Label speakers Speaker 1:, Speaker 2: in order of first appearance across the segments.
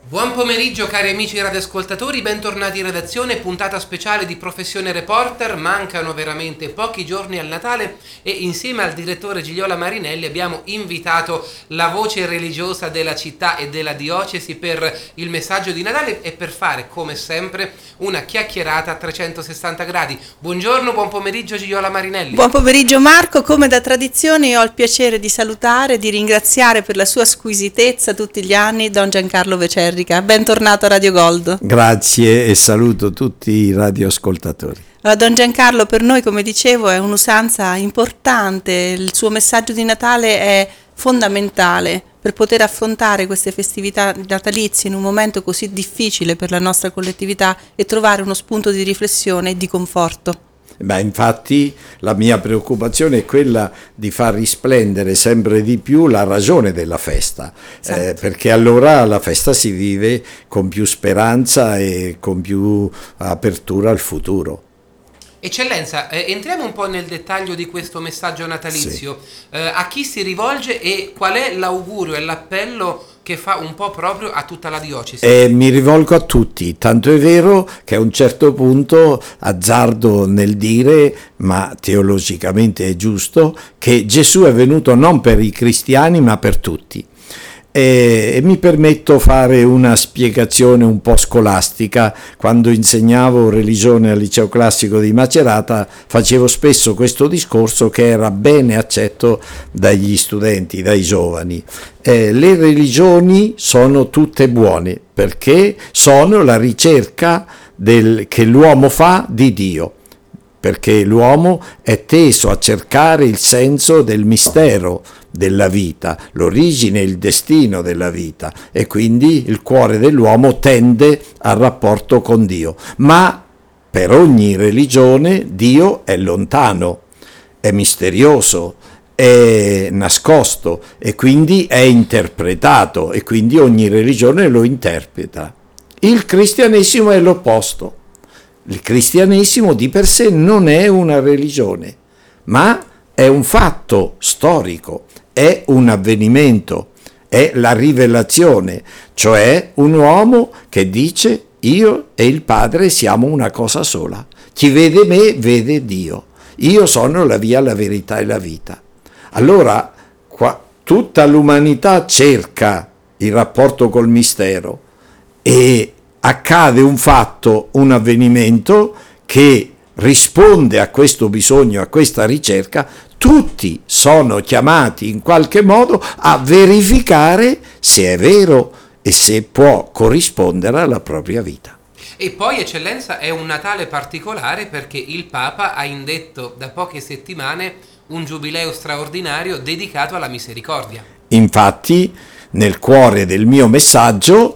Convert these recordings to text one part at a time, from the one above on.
Speaker 1: Buon pomeriggio cari amici radioascoltatori, bentornati in redazione, puntata speciale di Professione Reporter. Mancano veramente pochi giorni al Natale e insieme al direttore Gigliola Marinelli abbiamo invitato la voce religiosa della città e della diocesi per il messaggio di Natale e per fare come sempre una chiacchierata a 360 gradi. Buongiorno, buon pomeriggio Gigliola Marinelli.
Speaker 2: Buon pomeriggio Marco, come da tradizione ho il piacere di salutare e di ringraziare per la sua squisitezza tutti gli anni Don Giancarlo Vecerrica. Bentornato a Radio Gold.
Speaker 3: Grazie e saluto tutti i radioascoltatori.
Speaker 2: Allora, Don Giancarlo, per noi, come dicevo, è un'usanza importante, il suo messaggio di Natale è fondamentale per poter affrontare queste festività natalizie in un momento così difficile per la nostra collettività e trovare uno spunto di riflessione e di conforto.
Speaker 3: Beh, infatti la mia preoccupazione è quella di far risplendere sempre di più la ragione della festa, esatto. Perché allora la festa si vive con più speranza e con più apertura al futuro.
Speaker 1: Eccellenza, entriamo un po' nel dettaglio di questo messaggio natalizio. Sì. A chi si rivolge e qual è l'augurio e l'appello che fa un po' proprio a tutta la diocesi?
Speaker 3: Mi rivolgo a tutti, tanto è vero che a un certo punto azzardo nel dire, ma teologicamente è giusto, che Gesù è venuto non per i cristiani ma per tutti. E mi permetto fare una spiegazione un po' scolastica. Quando insegnavo religione al liceo classico di Macerata facevo spesso questo discorso che era bene accetto dagli studenti, dai giovani. Le religioni sono tutte buone perché sono la ricerca che l'uomo fa di Dio, perché l'uomo è teso a cercare il senso del mistero della vita, l'origine e il destino della vita, e quindi il cuore dell'uomo tende al rapporto con Dio. Ma per ogni religione Dio è lontano, è misterioso, è nascosto e quindi è interpretato, e quindi ogni religione lo interpreta. Il cristianesimo è l'opposto. Il cristianesimo di per sé non è una religione, ma è un fatto storico, è un avvenimento, è la rivelazione, cioè un uomo che dice: io e il Padre siamo una cosa sola, chi vede me vede Dio, io sono la via, la verità e la vita. Allora tutta l'umanità cerca il rapporto col mistero e accade un fatto, un avvenimento che risponde a questo bisogno, a questa ricerca. Tutti sono chiamati in qualche modo a verificare se è vero e se può corrispondere alla propria vita.
Speaker 1: E poi, Eccellenza, è un Natale particolare perché il Papa ha indetto da poche settimane un giubileo straordinario dedicato alla misericordia.
Speaker 3: Infatti, nel cuore del mio messaggio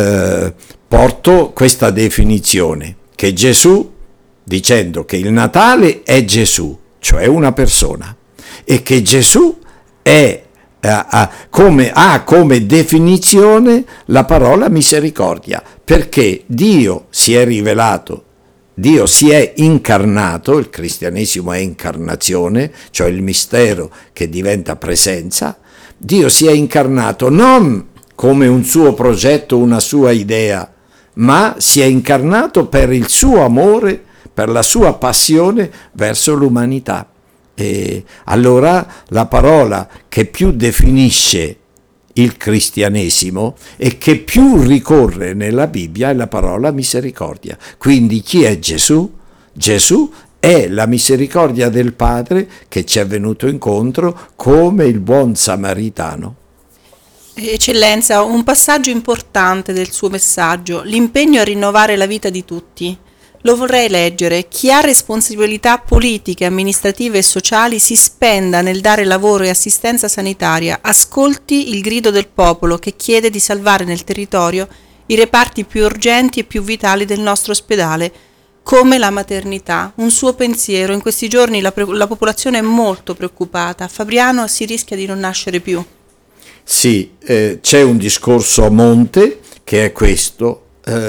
Speaker 3: porto questa definizione, che Gesù, dicendo che il Natale è Gesù, cioè una persona, e che Gesù ha come definizione la parola misericordia, perché Dio si è rivelato, Dio si è incarnato, il cristianesimo è incarnazione, cioè il mistero che diventa presenza. Dio si è incarnato non come un suo progetto, una sua idea, ma si è incarnato per il suo amore, per la sua passione verso l'umanità. E allora la parola che più definisce il cristianesimo e che più ricorre nella Bibbia è la parola misericordia. Quindi chi è Gesù? Gesù è la misericordia del Padre che ci è venuto incontro come il buon samaritano.
Speaker 2: Eccellenza, un passaggio importante del suo messaggio, l'impegno a rinnovare la vita di tutti. Lo vorrei leggere: chi ha responsabilità politiche, amministrative e sociali si spenda nel dare lavoro e assistenza sanitaria, ascolti il grido del popolo che chiede di salvare nel territorio i reparti più urgenti e più vitali del nostro ospedale, come la maternità. Un suo pensiero: in questi giorni la popolazione è molto preoccupata, a Fabriano si rischia di non nascere più.
Speaker 3: Sì, c'è un discorso a monte che è questo.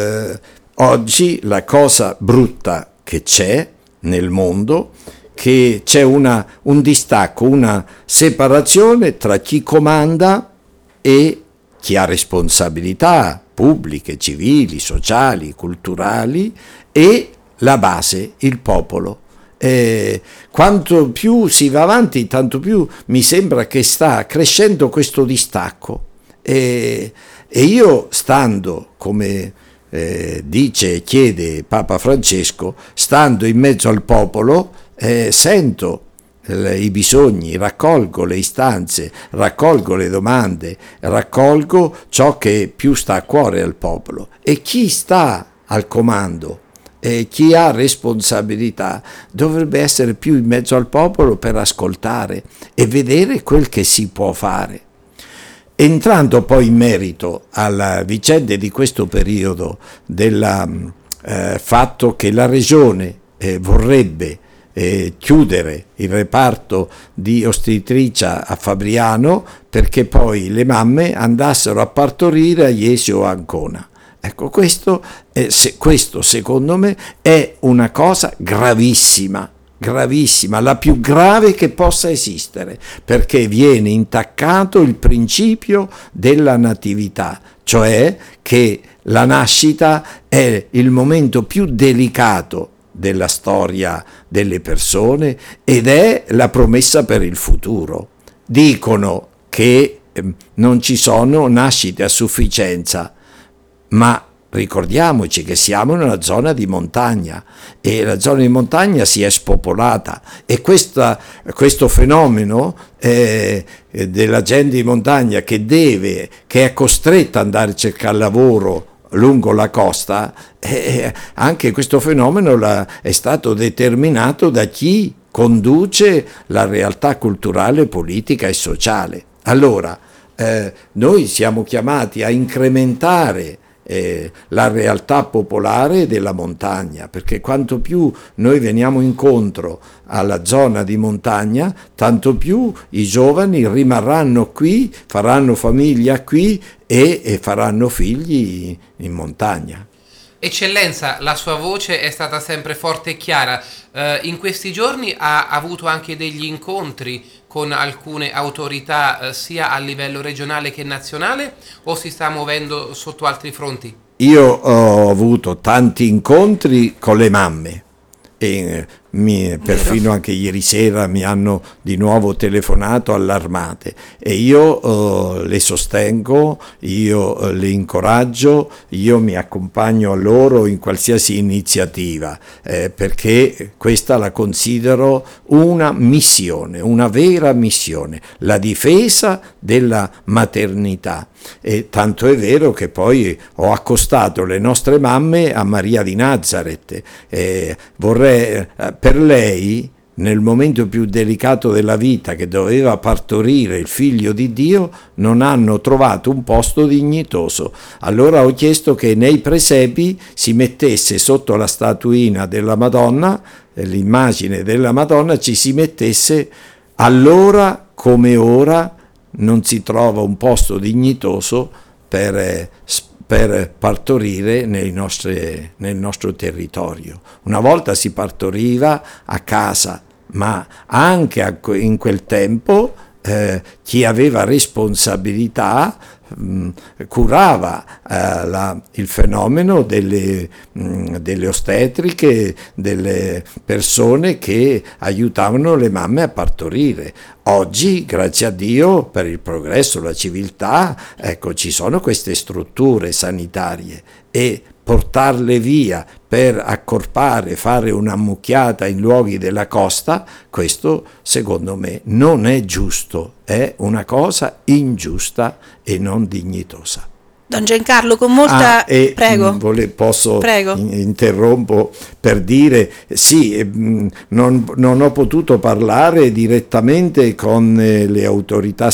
Speaker 3: Oggi la cosa brutta che c'è nel mondo, che c'è un distacco, una separazione tra chi comanda e chi ha responsabilità pubbliche, civili, sociali, culturali, e la base, il popolo. Quanto più si va avanti, tanto più mi sembra che sta crescendo questo distacco, e io, stando, come dice e chiede Papa Francesco, stando in mezzo al popolo, sento i bisogni, raccolgo le istanze, raccolgo le domande, raccolgo ciò che più sta a cuore al popolo. E chi sta al comando, chi ha responsabilità, dovrebbe essere più in mezzo al popolo per ascoltare e vedere quel che si può fare. Entrando poi in merito alla vicenda di questo periodo, del fatto che la Regione vorrebbe chiudere il reparto di ostetricia a Fabriano, perché poi le mamme andassero a partorire a Jesio o Ancona. Ecco, questo secondo me è una cosa gravissima, la più grave che possa esistere, perché viene intaccato il principio della natività, cioè che la nascita è il momento più delicato della storia delle persone ed è la promessa per il futuro. Dicono che non ci sono nascite a sufficienza, ma ricordiamoci che siamo in una zona di montagna e la zona di montagna si è spopolata, e questo fenomeno della gente di montagna che è costretta ad andare a cercare lavoro lungo la costa, anche questo fenomeno è stato determinato da chi conduce la realtà culturale, politica e sociale. Allora, noi siamo chiamati a incrementare la realtà popolare della montagna, perché quanto più noi veniamo incontro alla zona di montagna, tanto più i giovani rimarranno qui, faranno famiglia qui e faranno figli in montagna.
Speaker 1: Eccellenza, la sua voce è stata sempre forte e chiara. In questi giorni ha avuto anche degli incontri con alcune autorità, sia a livello regionale che nazionale, o si sta muovendo sotto altri fronti?
Speaker 3: Io ho avuto tanti incontri con le mamme, e perfino anche ieri sera mi hanno di nuovo telefonato allarmate, e io le sostengo, io le incoraggio, io mi accompagno a loro in qualsiasi iniziativa, perché questa la considero una missione, una vera missione, la difesa della maternità. E tanto è vero che poi ho accostato le nostre mamme a Maria di Nazareth. Vorrei, per lei, nel momento più delicato della vita, che doveva partorire il figlio di Dio, non hanno trovato un posto dignitoso. Allora ho chiesto che nei presepi si mettesse sotto la statuina della Madonna, l'immagine della Madonna, ci si mettesse: allora come ora non si trova un posto dignitoso per partorire nel nostro territorio. Una volta si partoriva a casa, ma anche in quel tempo chi aveva responsabilità curava il fenomeno delle ostetriche, delle persone che aiutavano le mamme a partorire. Oggi, grazie a Dio, per il progresso, la civiltà, ecco, ci sono queste strutture sanitarie, e portarle via per accorpare, fare un'ammucchiata in luoghi della costa, questo secondo me non è giusto, è una cosa ingiusta e non dignitosa.
Speaker 2: Don Giancarlo, con molta... Prego. Prego.
Speaker 3: Interrompo per dire, sì, non ho potuto parlare direttamente con le autorità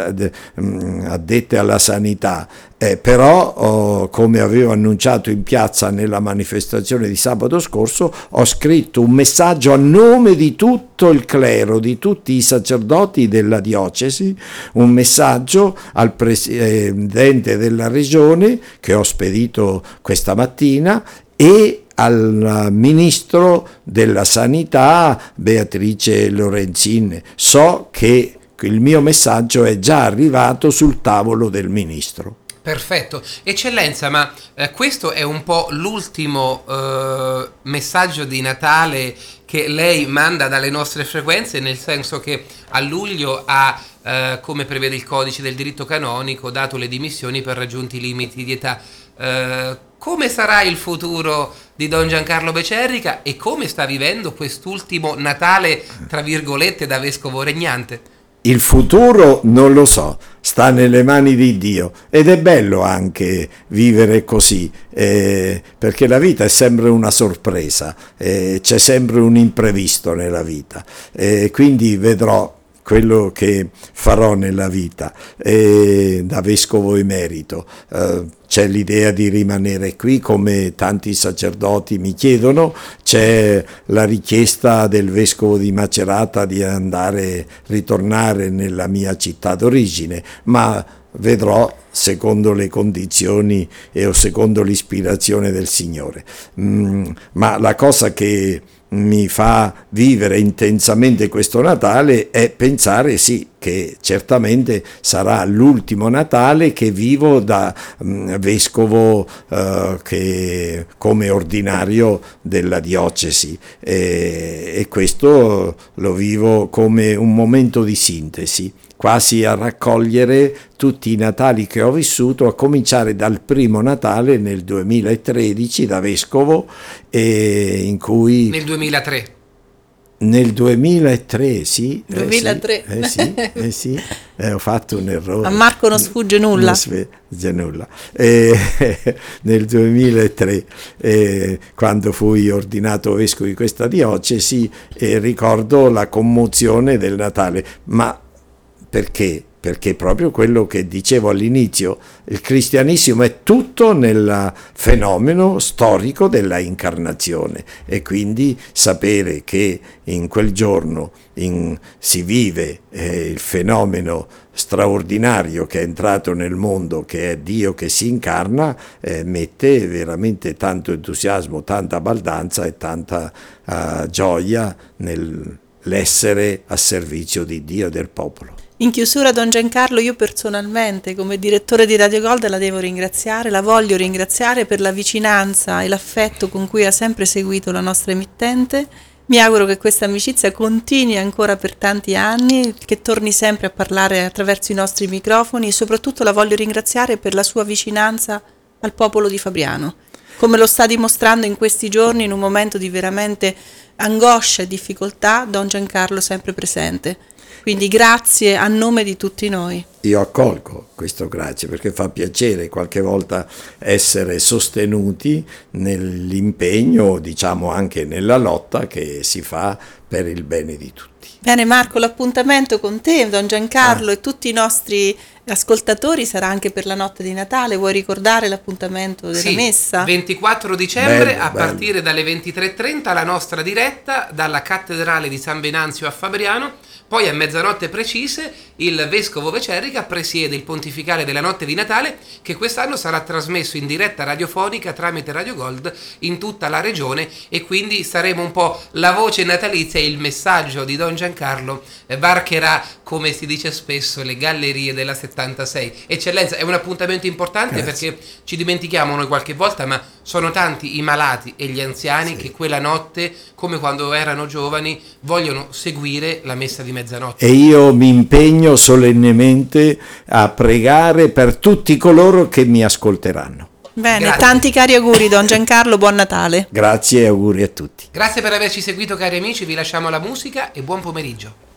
Speaker 3: addette alla sanità, però come avevo annunciato in piazza nella manifestazione di sabato scorso, ho scritto un messaggio a nome di tutto il clero, di tutti i sacerdoti della diocesi, un messaggio al presidente della regione, che ho spedito questa mattina, e al ministro della sanità Beatrice Lorenzin. So che il mio messaggio è già arrivato sul tavolo del ministro.
Speaker 1: Perfetto. Eccellenza, ma questo è un po' l'ultimo messaggio di Natale che lei manda dalle nostre frequenze, nel senso che a luglio ha, come prevede il codice del diritto canonico, dato le dimissioni per raggiunti i limiti di età. Come sarà il futuro di Don Giancarlo Becerrica e come sta vivendo quest'ultimo Natale, tra virgolette, da vescovo regnante?
Speaker 3: Il futuro non lo so, sta nelle mani di Dio, ed è bello anche vivere così, perché la vita è sempre una sorpresa, c'è sempre un imprevisto nella vita, quindi vedrò quello che farò nella vita da vescovo emerito. C'è l'idea di rimanere qui, come tanti sacerdoti mi chiedono, c'è la richiesta del vescovo di Macerata di ritornare nella mia città d'origine, ma vedrò secondo le condizioni o secondo l'ispirazione del Signore. Ma la cosa che mi fa vivere intensamente questo Natale è pensare sì che certamente sarà l'ultimo Natale che vivo da vescovo che come ordinario della diocesi, e questo lo vivo come un momento di sintesi, quasi a raccogliere tutti i Natali che ho vissuto, a cominciare dal primo Natale nel 2013 da vescovo, in cui...
Speaker 1: Nel 2003.
Speaker 3: Nel 2003, sì.
Speaker 2: 2003.
Speaker 3: Sì, ho fatto un errore.
Speaker 2: A Marco non sfugge nulla.
Speaker 3: Non sfugge nulla. Nel 2003, quando fui ordinato vescovo di questa diocesi, ricordo la commozione del Natale. Ma perché? Perché proprio quello che dicevo all'inizio, il cristianesimo è tutto nel fenomeno storico della incarnazione, e quindi sapere che in quel giorno si vive il fenomeno straordinario che è entrato nel mondo, che è Dio che si incarna, mette veramente tanto entusiasmo, tanta baldanza e tanta gioia nell'essere a servizio di Dio e del popolo.
Speaker 2: In chiusura, Don Giancarlo, io personalmente come direttore di Radio Gold la devo ringraziare, la voglio ringraziare per la vicinanza e l'affetto con cui ha sempre seguito la nostra emittente. Mi auguro che questa amicizia continui ancora per tanti anni, che torni sempre a parlare attraverso i nostri microfoni, e soprattutto la voglio ringraziare per la sua vicinanza al popolo di Fabriano, come lo sta dimostrando in questi giorni, in un momento di veramente angoscia e difficoltà, Don Giancarlo sempre presente. Quindi grazie a nome di tutti noi.
Speaker 3: Io accolgo questo grazie, perché fa piacere qualche volta essere sostenuti nell'impegno, diciamo anche nella lotta che si fa per il bene di tutti.
Speaker 2: Bene Marco, l'appuntamento con te, Don Giancarlo, e tutti i nostri ascoltatori sarà anche per la notte di Natale. Vuoi ricordare l'appuntamento della messa?
Speaker 1: 24 dicembre
Speaker 3: bello,
Speaker 1: a partire dalle 23:30 la nostra diretta dalla cattedrale di San Venanzio a Fabriano. Poi a mezzanotte precise il vescovo Becerrica presiede il pontificale della notte di Natale, che quest'anno sarà trasmesso in diretta radiofonica tramite Radio Gold in tutta la regione, e quindi saremo un po' la voce natalizia, e il messaggio di Don Giancarlo varcherà, come si dice spesso, le gallerie della 76. Eccellenza, è un appuntamento importante. Grazie. Perché ci dimentichiamo noi qualche volta, ma sono tanti i malati e gli anziani che quella notte, come quando erano giovani, vogliono seguire la messa di mezzanotte.
Speaker 3: E io mi impegno solennemente a pregare per tutti coloro che mi ascolteranno.
Speaker 2: Bene,
Speaker 1: grazie.
Speaker 2: Tanti cari auguri Don Giancarlo, buon Natale.
Speaker 3: Grazie e auguri a tutti.
Speaker 1: Grazie per averci seguito, cari amici, vi lasciamo alla musica e buon pomeriggio.